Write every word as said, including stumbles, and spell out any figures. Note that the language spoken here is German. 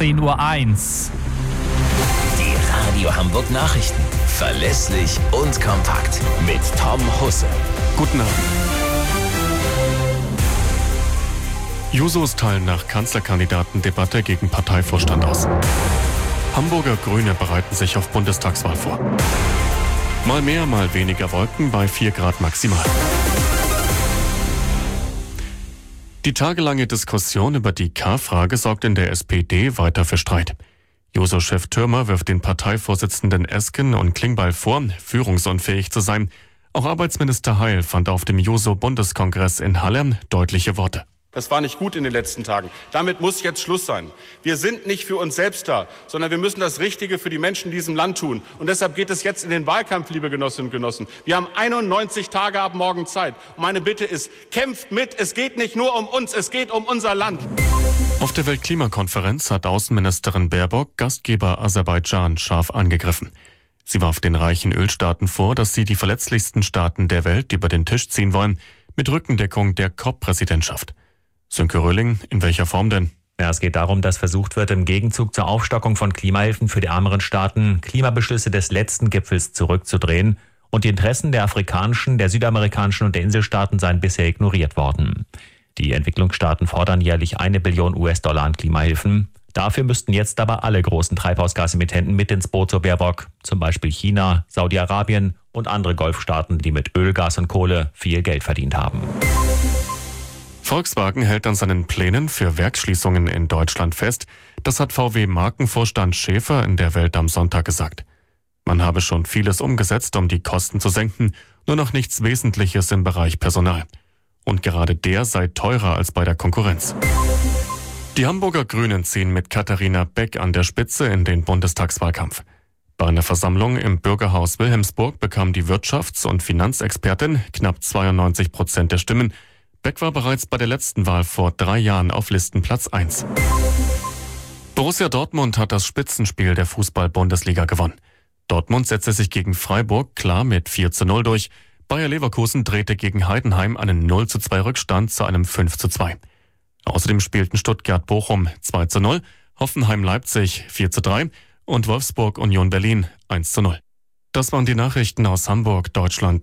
zehn Uhr eins. Die Radio Hamburg Nachrichten. Verlässlich und kompakt. Mit Tom Husse. Guten Abend. Jusos teilen nach Kanzlerkandidatendebatte gegen Parteivorstand aus. Hamburger Grüne bereiten sich auf Bundestagswahl vor. Mal mehr, mal weniger Wolken bei vier Grad maximal. Die tagelange Diskussion über die K-Frage sorgt in der S P D weiter für Streit. Juso-Chef Thürmer wirft den Parteivorsitzenden Esken und Klingbeil vor, führungsunfähig zu sein. Auch Arbeitsminister Heil fand auf dem Juso-Bundeskongress in Halle deutliche Worte. Das war nicht gut in den letzten Tagen. Damit muss jetzt Schluss sein. Wir sind nicht für uns selbst da, sondern wir müssen das Richtige für die Menschen in diesem Land tun. Und deshalb geht es jetzt in den Wahlkampf, liebe Genossinnen und Genossen. Wir haben einundneunzig Tage ab morgen Zeit. Und meine Bitte ist, kämpft mit. Es geht nicht nur um uns, es geht um unser Land. Auf der Weltklimakonferenz hat Außenministerin Baerbock Gastgeber Aserbaidschan scharf angegriffen. Sie warf den reichen Ölstaaten vor, dass sie die verletzlichsten Staaten der Welt über den Tisch ziehen wollen, mit Rückendeckung der C O P-Präsidentschaft. Sönke Röhling, in welcher Form denn? Ja, es geht darum, dass versucht wird, im Gegenzug zur Aufstockung von Klimahilfen für die ärmeren Staaten Klimabeschlüsse des letzten Gipfels zurückzudrehen. Und die Interessen der afrikanischen, der südamerikanischen und der Inselstaaten seien bisher ignoriert worden. Die Entwicklungsstaaten fordern jährlich eine Billion U S-Dollar an Klimahilfen. Dafür müssten jetzt aber alle großen Treibhausgasemittenten mit ins Boot, so Baerbock. Zum Beispiel China, Saudi-Arabien und andere Golfstaaten, die mit Öl, Gas und Kohle viel Geld verdient haben. Volkswagen hält an seinen Plänen für Werksschließungen in Deutschland fest. Das hat V W-Markenvorstand Schäfer in der Welt am Sonntag gesagt. Man habe schon vieles umgesetzt, um die Kosten zu senken, nur noch nichts Wesentliches im Bereich Personal. Und gerade der sei teurer als bei der Konkurrenz. Die Hamburger Grünen ziehen mit Katharina Beck an der Spitze in den Bundestagswahlkampf. Bei einer Versammlung im Bürgerhaus Wilhelmsburg bekam die Wirtschafts- und Finanzexpertin knapp zweiundneunzig Prozent der Stimmen. Beck war bereits bei der letzten Wahl vor drei Jahren auf Listenplatz eins. Borussia Dortmund hat das Spitzenspiel der Fußball-Bundesliga gewonnen. Dortmund setzte sich gegen Freiburg klar mit vier zu null durch. Bayer Leverkusen drehte gegen Heidenheim einen null zu zwei Rückstand zu einem fünf zu zwei. Außerdem spielten Stuttgart-Bochum zwei zu null, Hoffenheim-Leipzig vier zu drei und Wolfsburg-Union Berlin eins zu null. Das waren die Nachrichten aus Hamburg, Deutschland.